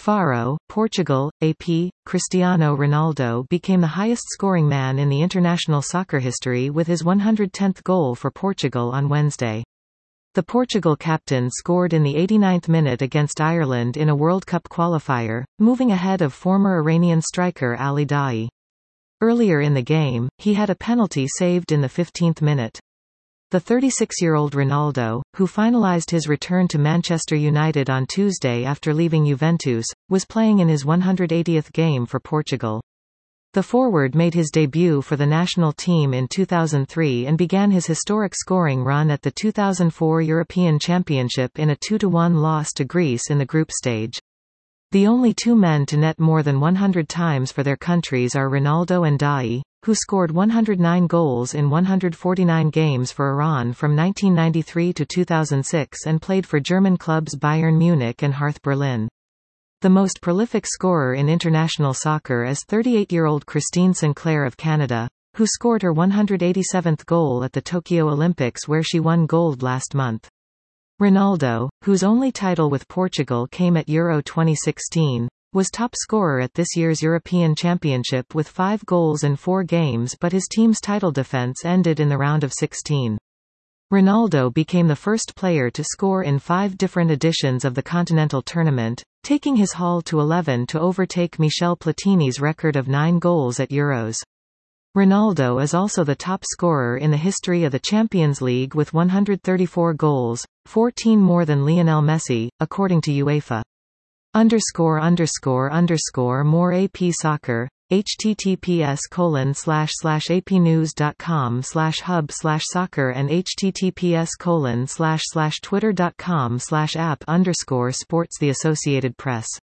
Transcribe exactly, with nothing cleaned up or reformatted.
Faro, Portugal, A P, Cristiano Ronaldo became the highest-scoring man in the international soccer history with his one hundred tenth goal for Portugal on Wednesday. The Portugal captain scored in the eighty-ninth minute against Ireland in a World Cup qualifier, moving ahead of former Iranian striker Ali Daei. Earlier in the game, he had a penalty saved in the fifteenth minute. The thirty-six-year-old Ronaldo, who finalized his return to Manchester United on Tuesday after leaving Juventus, was playing in his one hundred eightieth game for Portugal. The forward made his debut for the national team in two thousand three and began his historic scoring run at the two thousand four European Championship in a two to one loss to Greece in the group stage. The only two men to net more than one hundred times for their countries are Ronaldo and Daei, who scored one hundred nine goals in one hundred forty-nine games for Iran from nineteen ninety-three to two thousand six and played for German clubs Bayern Munich and Hertha Berlin. The most prolific scorer in international soccer is thirty-eight-year-old Christine Sinclair of Canada, who scored her one hundred eighty-seventh goal at the Tokyo Olympics where she won gold last month. Ronaldo, whose only title with Portugal came at Euro twenty sixteen, was top scorer at this year's European Championship with five goals in four games, but his team's title defense ended in the round of sixteen. Ronaldo became the first player to score in five different editions of the Continental Tournament, taking his haul to eleven to overtake Michel Platini's record of nine goals at Euros. Ronaldo is also the top scorer in the history of the Champions League with one hundred thirty-four goals, fourteen more than Lionel Messi, according to UEFA. Underscore underscore underscore more A P Soccer, https colon slash slash apnews.com slash hub slash soccer and https colon slash slash twitter.com slash app underscore sports. The Associated Press